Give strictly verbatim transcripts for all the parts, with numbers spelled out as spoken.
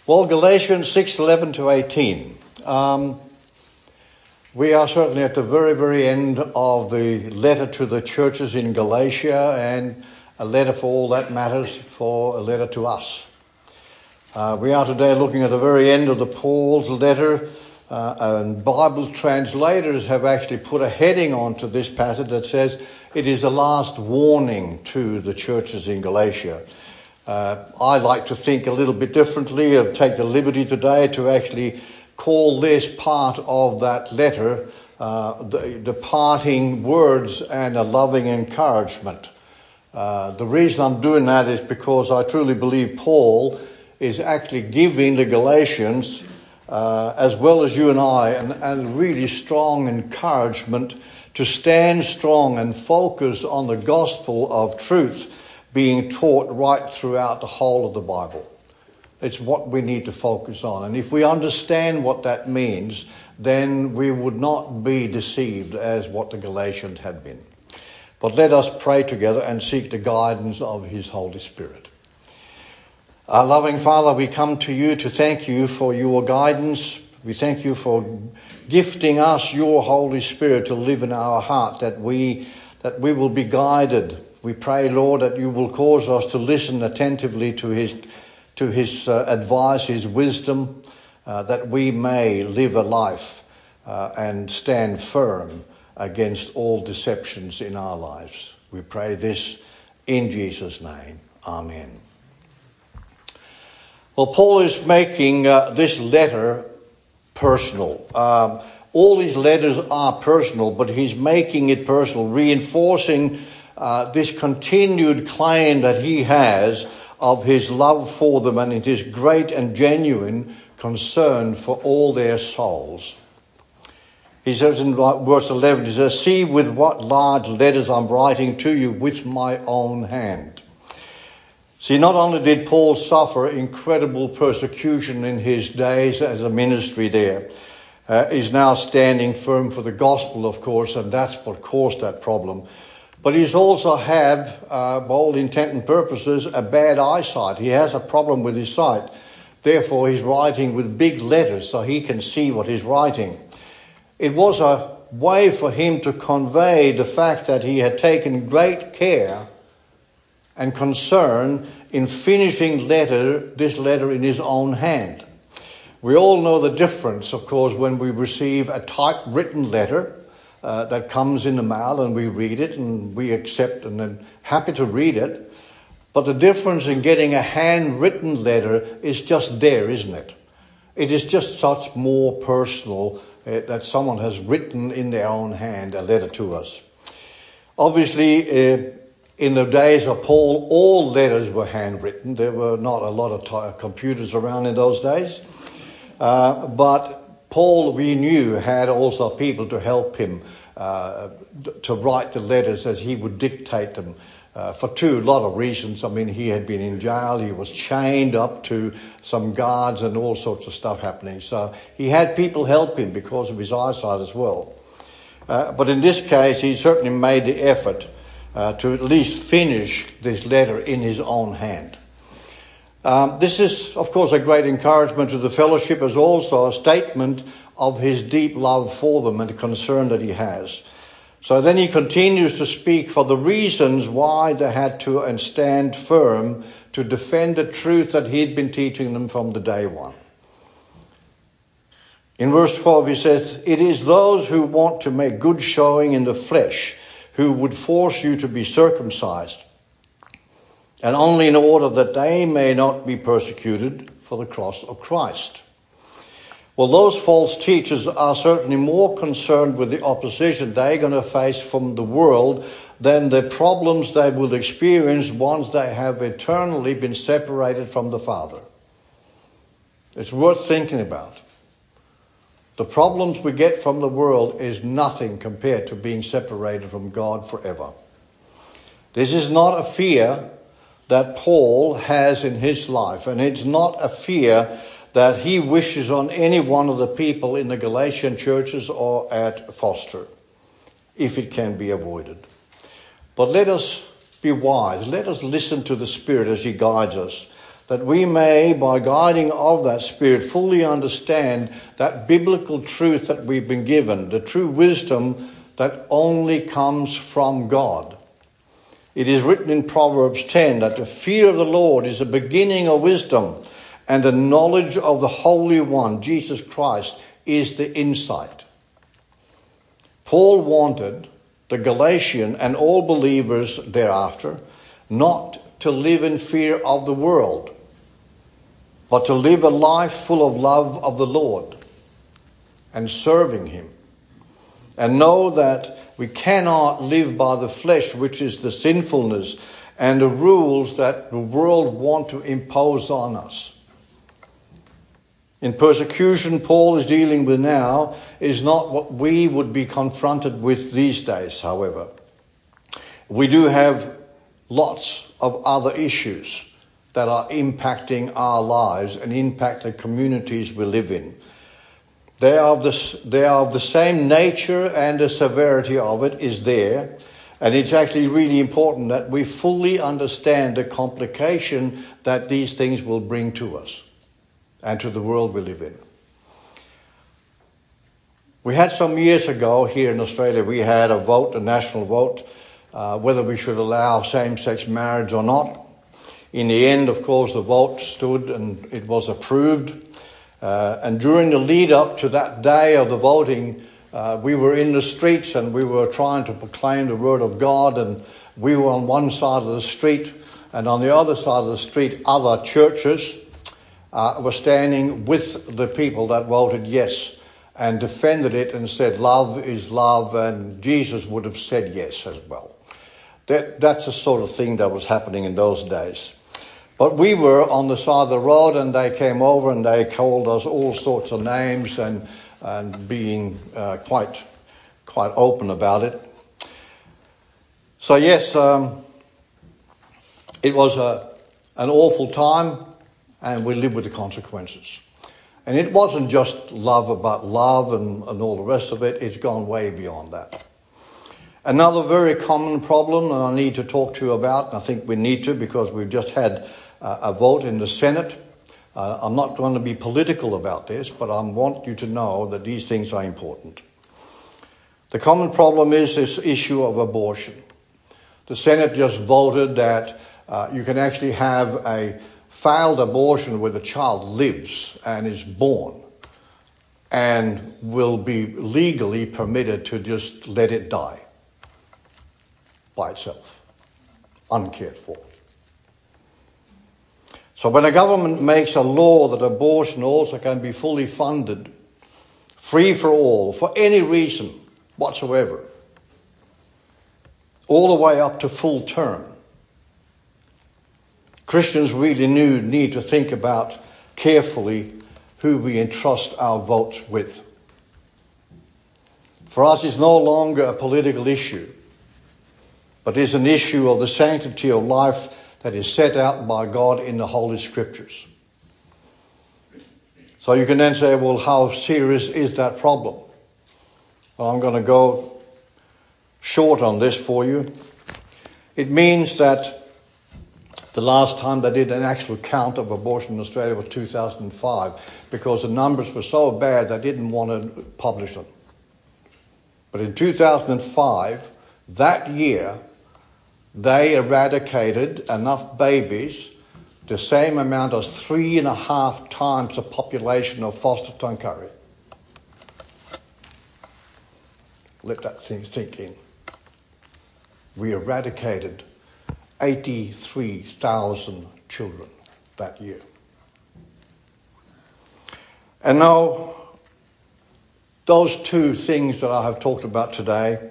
Well, Galatians six, eleven to eighteen. Um, we are certainly at the very, very end of the letter to the churches in Galatia, and a letter for all that matters for a letter to us. Uh, we are today looking at the very end of the Paul's letter, uh, and Bible translators have actually put a heading onto this passage that says it is the last warning to the churches in Galatia. Uh, I like to think a little bit differently. I'll take the liberty today to actually call this part of that letter uh, the, the parting words and a loving encouragement. Uh, the reason I'm doing that is because I truly believe Paul is actually giving the Galatians, uh, as well as you and I, an, a really strong encouragement to stand strong and focus on the gospel of truth being taught right throughout the whole of the Bible. It's what we need to focus on. And if we understand what that means, then we would not be deceived as what the Galatians had been. But let us pray together and seek the guidance of His Holy Spirit. Our loving Father, we come to you to thank you for your guidance. We thank you for gifting us your Holy Spirit to live in our heart, that we that we will be guided. We pray, Lord, that you will cause us to listen attentively to his to his uh, advice, his wisdom, uh, that we may live a life uh, and stand firm against all deceptions in our lives. We pray this in Jesus' name. Amen. Well, Paul is making uh, this letter personal. Um, all his letters are personal, but he's making it personal, reinforcing Uh, this continued claim that he has of his love for them and his great and genuine concern for all their souls. He says in verse eleven, he says, "See with what large letters I'm writing to you with my own hand." See, not only did Paul suffer incredible persecution in his days as a ministry there, uh, he's now standing firm for the gospel, of course, and that's what caused that problem. But he's also have, uh, by all intent and purposes, a bad eyesight. He has a problem with his sight. Therefore, he's writing with big letters so he can see what he's writing. It was a way for him to convey the fact that he had taken great care and concern in finishing letter this letter in his own hand. We all know the difference, of course, when we receive a typewritten letter Uh, that comes in the mail and we read it and we accept and then happy to read it. But the difference in getting a handwritten letter is just there, isn't it? It is just such more personal uh, that someone has written in their own hand a letter to us. Obviously, uh, in the days of Paul, all letters were handwritten. There were not a lot of t- computers around in those days. Uh, but Paul, we knew, had also people to help him uh, to write the letters as he would dictate them uh, for two, a lot of reasons. I mean, he had been in jail, he was chained up to some guards and all sorts of stuff happening. So he had people help him because of his eyesight as well. Uh, but in this case, he certainly made the effort uh, to at least finish this letter in his own hand. Um, this is, of course, a great encouragement to the fellowship, as also a statement of his deep love for them and the concern that he has. So then he continues to speak for the reasons why they had to and stand firm to defend the truth that he'd been teaching them from the day one. In verse twelve he says, "It is those who want to make good showing in the flesh who would force you to be circumcised, and only in order that they may not be persecuted for the cross of Christ." Well, those false teachers are certainly more concerned with the opposition they're going to face from the world than the problems they will experience once they have eternally been separated from the Father. It's worth thinking about. The problems we get from the world is nothing compared to being separated from God forever. This is not a fear that Paul has in his life, and it's not a fear that he wishes on any one of the people in the Galatian churches or at Foster, if it can be avoided. But let us be wise. Let us listen to the Spirit as he guides us, that we may, by guiding of that Spirit, fully understand that biblical truth that we've been given, the true wisdom that only comes from God. It is written in Proverbs ten that the fear of the Lord is the beginning of wisdom, and the knowledge of the Holy One, Jesus Christ, is the insight. Paul wanted the Galatian and all believers thereafter not to live in fear of the world, but to live a life full of love of the Lord and serving Him. And know that we cannot live by the flesh, which is the sinfulness and the rules that the world want to impose on us. In persecution Paul is dealing with now is not what we would be confronted with these days, however. We do have lots of other issues that are impacting our lives and impact the communities we live in. They are of the, they are of the same nature, and the severity of it is there. And it's actually really important that we fully understand the complication that these things will bring to us and to the world we live in. We had some years ago here in Australia, we had a vote, a national vote, uh, whether we should allow same-sex marriage or not. In the end, of course, the vote stood and it was approved. Uh, and during the lead up to that day of the voting, uh, we were in the streets and we were trying to proclaim the word of God, and we were on one side of the street, and on the other side of the street, other churches uh, were standing with the people that voted yes and defended it and said love is love, and Jesus would have said yes as well. That, that's the sort of thing that was happening in those days. But we were on the side of the road, and they came over and they called us all sorts of names, and and being uh, quite quite open about it. So yes, um, it was a, an awful time, and we lived with the consequences. And it wasn't just love about love and, and all the rest of it. It's gone way beyond that. Another very common problem that I need to talk to you about, and I think we need to because we've just had uh, a vote in the Senate. Uh, I'm not going to be political about this, but I want you to know that these things are important. The common problem is this issue of abortion. The Senate just voted that uh, you can actually have a failed abortion where the child lives and is born and will be legally permitted to just let it die by itself, uncared for. So when a government makes a law that abortion also can be fully funded, free for all, for any reason whatsoever, all the way up to full term, Christians really need to think about carefully who we entrust our votes with. For us, it's no longer a political issue, but is an issue of the sanctity of life that is set out by God in the Holy Scriptures. So you can then say, well, how serious is that problem? Well, I'm going to go short on this for you. It means that the last time they did an actual count of abortion in Australia was two thousand five, because the numbers were so bad they didn't want to publish them. But in two thousand five, that year, they eradicated enough babies, the same amount as three and a half times the population of Forster Tuncurry. Let that thing sink in. We eradicated eighty-three thousand children that year. And now, those two things that I have talked about today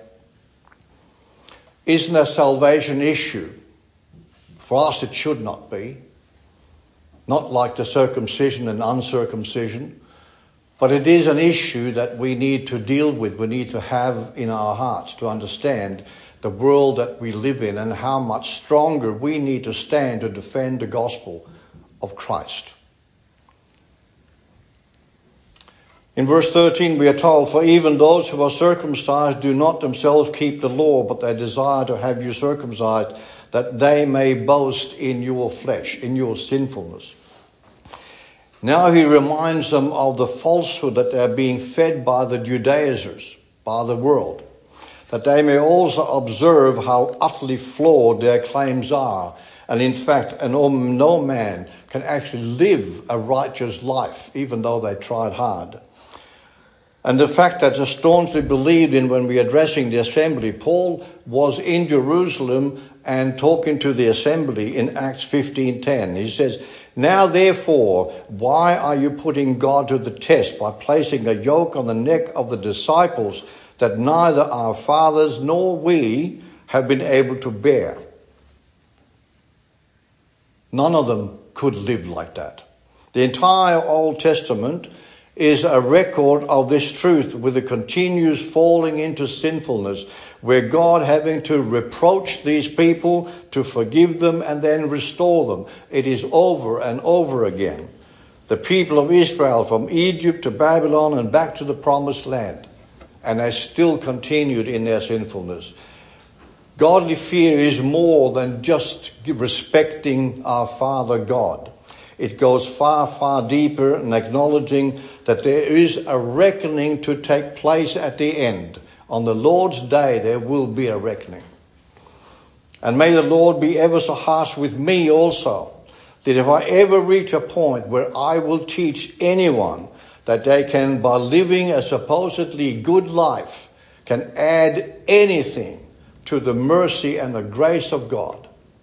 isn't a salvation issue. For us, it should not be. Not like the circumcision and uncircumcision. But it is an issue that we need to deal with, we need to have in our hearts to understand the world that we live in and how much stronger we need to stand to defend the gospel of Christ. In verse thirteen we are told, for even those who are circumcised do not themselves keep the law, but they desire to have you circumcised, that they may boast in your flesh, in your sinfulness. Now he reminds them of the falsehood that they are being fed by the Judaizers, by the world, that they may also observe how utterly flawed their claims are. And in fact, and no man can actually live a righteous life, even though they tried hard. And the fact that they staunchly believed in when we were addressing the assembly, Paul was in Jerusalem and talking to the assembly in Acts fifteen ten. He says, "Now therefore, why are you putting God to the test by placing a yoke on the neck of the disciples that neither our fathers nor we have been able to bear?" None of them could live like that. The entire Old Testament is a record of this truth, with a continuous falling into sinfulness, where God having to reproach these people, to forgive them and then restore them. It is over and over again. The people of Israel from Egypt to Babylon and back to the promised land, and they still continued in their sinfulness. Godly fear is more than just respecting our Father God. It goes far, far deeper in acknowledging that there is a reckoning to take place at the end. On the Lord's day, there will be a reckoning. And may the Lord be ever so harsh with me also, that if I ever reach a point where I will teach anyone that they can, by living a supposedly good life, can add anything to the mercy and the grace of God.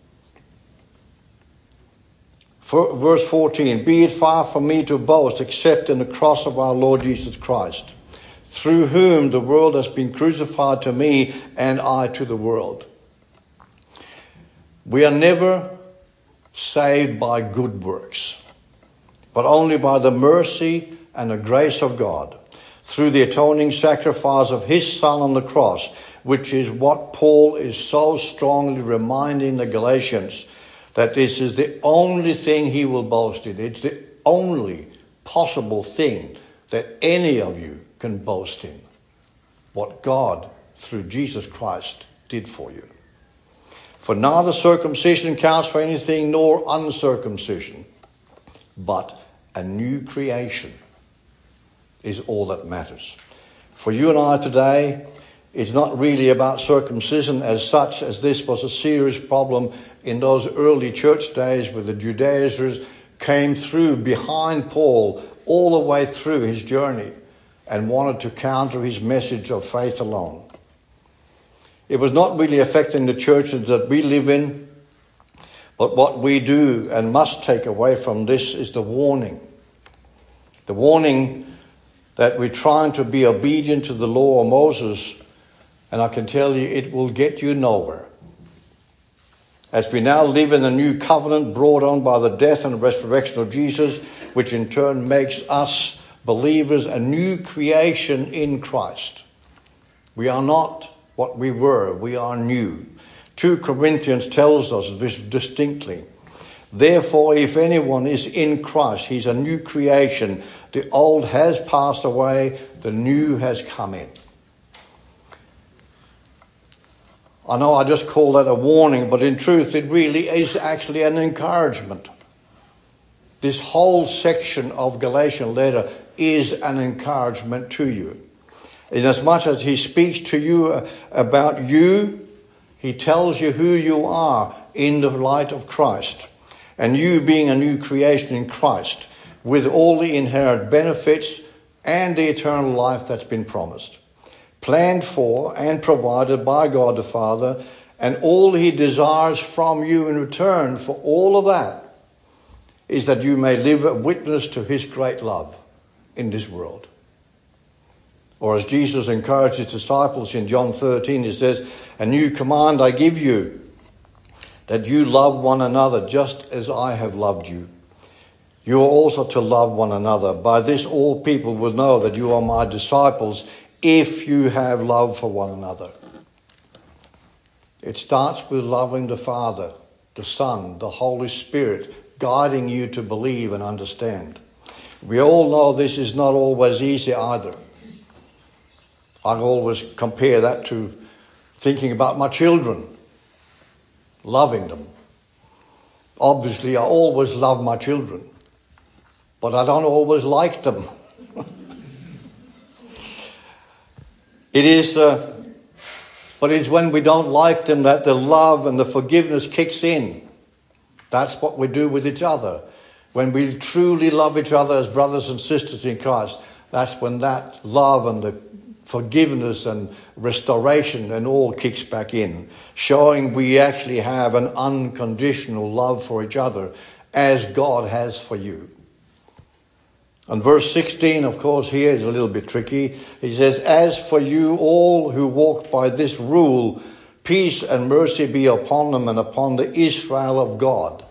For, verse fourteen, "Be it far from me to boast except in the cross of our Lord Jesus Christ, through whom the world has been crucified to me and I to the world." We are never saved by good works, but only by the mercy and the grace of God, through the atoning sacrifice of his Son on the cross, which is what Paul is so strongly reminding the Galatians, that this is the only thing he will boast in. It's the only possible thing that any of you can boast in. What God, through Jesus Christ, did for you. For neither circumcision counts for anything nor uncircumcision, but a new creation is all that matters. For you and I today, it's not really about circumcision as such, as this was a serious problem in those early church days, where the Judaizers came through behind Paul all the way through his journey and wanted to counter his message of faith alone. It was not really affecting the churches that we live in, but what we do and must take away from this is the warning. The warning that we're trying to be obedient to the law of Moses, and I can tell you it will get you nowhere. As we now live in a new covenant brought on by the death and resurrection of Jesus, which in turn makes us believers a new creation in Christ. We are not what we were, we are new. Second Corinthians tells us this distinctly. "Therefore, if anyone is in Christ, he's a new creation. The old has passed away, the new has come in." I know I just call that a warning, but in truth it really is actually an encouragement. This whole section of Galatian letter is an encouragement to you. Inasmuch as he speaks to you about you, he tells you who you are in the light of Christ. And you being a new creation in Christ, with all the inherent benefits and the eternal life that's been promised, planned for and provided by God the Father, and all he desires from you in return for all of that is that you may live a witness to his great love in this world. Or as Jesus encouraged his disciples in John thirteen, he says, "A new command I give you, that you love one another just as I have loved you. You are also to love one another. By this all people will know that you are my disciples, if you have love for one another." It starts with loving the Father, the Son, the Holy Spirit, guiding you to believe and understand. We all know this is not always easy either. I always compare that to thinking about my children. loving them. Obviously, I always love my children, but I don't always like them. It is, uh, but it's when we don't like them that the love and the forgiveness kicks in. That's what we do with each other. When we truly love each other as brothers and sisters in Christ, that's when that love and the forgiveness and restoration and all kicks back in, showing we actually have an unconditional love for each other as God has for you. And verse sixteen, of course, here is a little bit tricky. He says, as for you all who walk by this rule, peace and mercy be upon them and upon the Israel of God.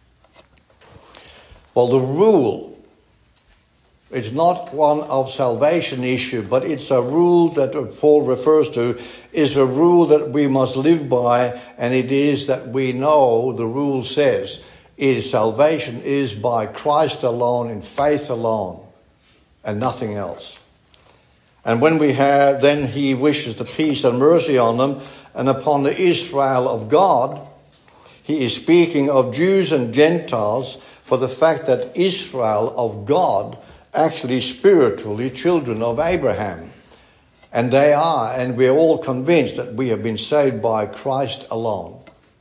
Well, the rule, it's not one of salvation issue, but it's a rule that Paul refers to, is a rule that we must live by, and it is that we know the rule says is salvation is by Christ alone, in faith alone, and nothing else. And when we have, then he wishes the peace and mercy on them and upon the Israel of God. He is speaking of Jews and Gentiles for the fact that Israel of God actually spiritually children of Abraham. And they are, and we're all convinced that we have been saved by Christ alone.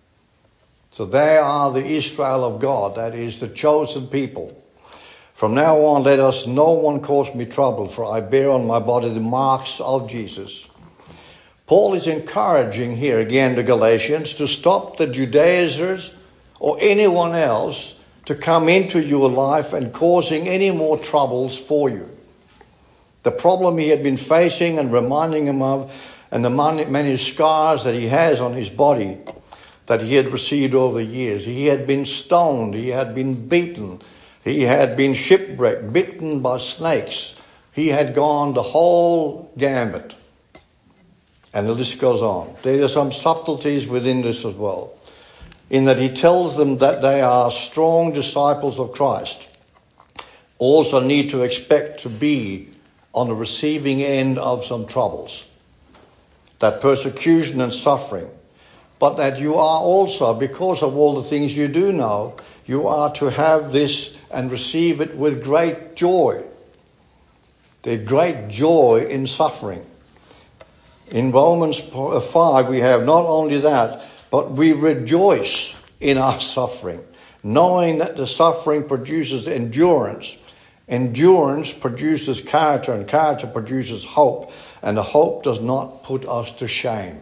So they are the Israel of God, that is the chosen people. From now on, let us no one cause me trouble, for I bear on my body the marks of Jesus. Paul is encouraging here again the Galatians to stop the Judaizers or anyone else to come into your life and causing any more troubles for you. The problem he had been facing and reminding him of, and the many scars that he has on his body that he had received over the years. He had been stoned, he had been beaten, he had been shipwrecked, bitten by snakes. He had gone the whole gambit. And the list goes on. There are some subtleties within this as well, in that he tells them that they are strong disciples of Christ, also need to expect to be on the receiving end of some troubles, that persecution and suffering, but that you are also, because of all the things you do know, you are to have this and receive it with great joy. There's great joy in suffering. In Romans five, we have not only that, but we rejoice in our suffering, knowing that the suffering produces endurance. Endurance produces character, and character produces hope. And the hope does not put us to shame,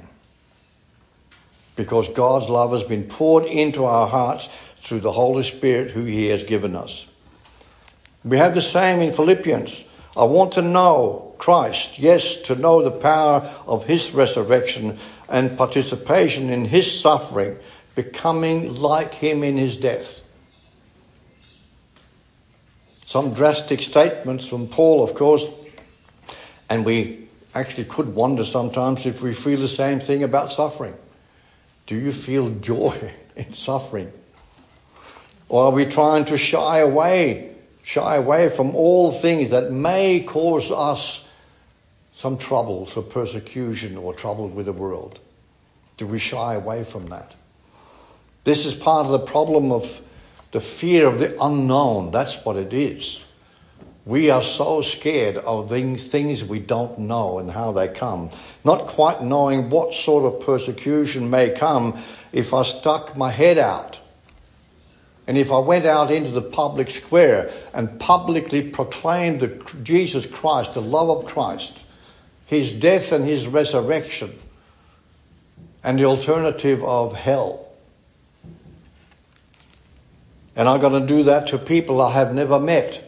because God's love has been poured into our hearts through the Holy Spirit who he has given us. We have the same in Philippians. I want to know Christ, yes, to know the power of his resurrection and participation in his suffering, becoming like him in his death. Some drastic statements from Paul, of course, and we actually could wonder sometimes if we feel the same thing about suffering. Do you feel joy in suffering? Or are we trying to shy away, shy away from all things that may cause us some troubles or persecution or trouble with the world? Do we shy away from that? This is part of the problem of the fear of the unknown. That's what it is. We are so scared of things, things we don't know and how they come. Not quite knowing what sort of persecution may come if I stuck my head out. And if I went out into the public square and publicly proclaimed the Jesus Christ, the love of Christ, his death and his resurrection, and the alternative of hell. And I'm going to do that to people I have never met,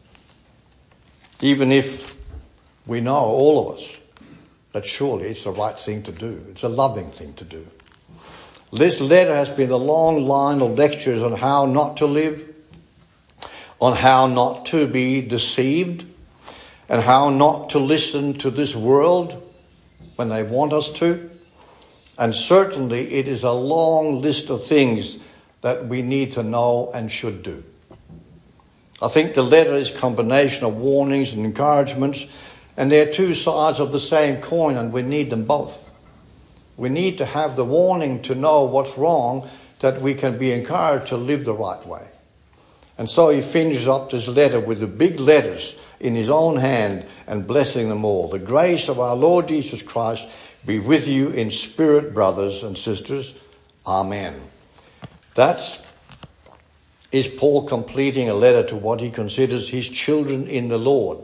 even if we know, all of us, that surely it's the right thing to do. It's a loving thing to do. This letter has been a long line of lectures on how not to live, on how not to be deceived, and how not to listen to this world when they want us to. And certainly it is a long list of things that we need to know and should do. I think the letter is a combination of warnings and encouragements, and they're two sides of the same coin, and we need them both. We need to have the warning to know what's wrong, that we can be encouraged to live the right way. And so he finishes up this letter with the big letters in his own hand and blessing them all. The grace of our Lord Jesus Christ be with you in spirit, brothers and sisters. Amen. That's is Paul completing a letter to what he considers his children in the Lord,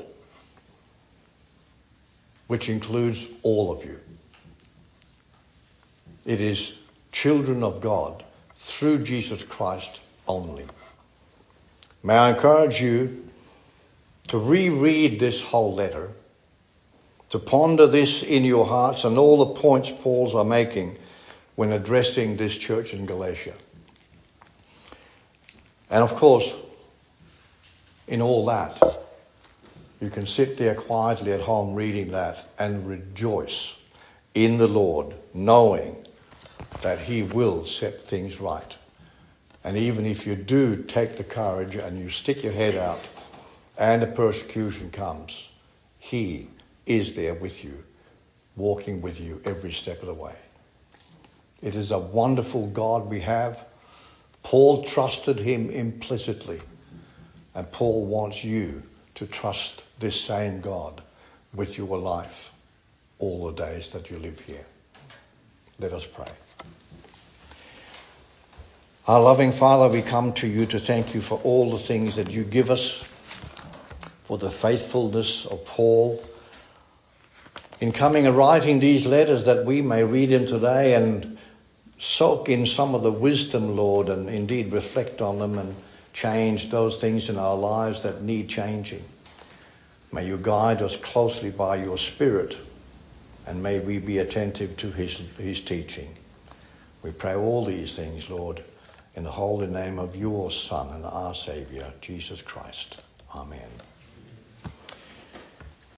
which includes all of you. It is children of God through Jesus Christ only. May I encourage you to reread this whole letter, to ponder this in your hearts and all the points Paul's are making when addressing this church in Galatia. And of course, in all that, you can sit there quietly at home reading that and rejoice in the Lord, knowing that he will set things right. And even if you do take the courage and you stick your head out and the persecution comes, he is there with you, walking with you every step of the way. It is a wonderful God we have. Paul trusted him implicitly, and Paul wants you to trust this same God with your life all the days that you live here. Let us pray. Our loving Father, we come to you to thank you for all the things that you give us, for the faithfulness of Paul in coming and writing these letters, that we may read them today and soak in some of the wisdom, Lord, and indeed reflect on them and change those things in our lives that need changing. May you guide us closely by your Spirit, and may we be attentive to his, his teaching. We pray all these things, Lord, in the holy name of your Son and our Saviour, Jesus Christ. Amen.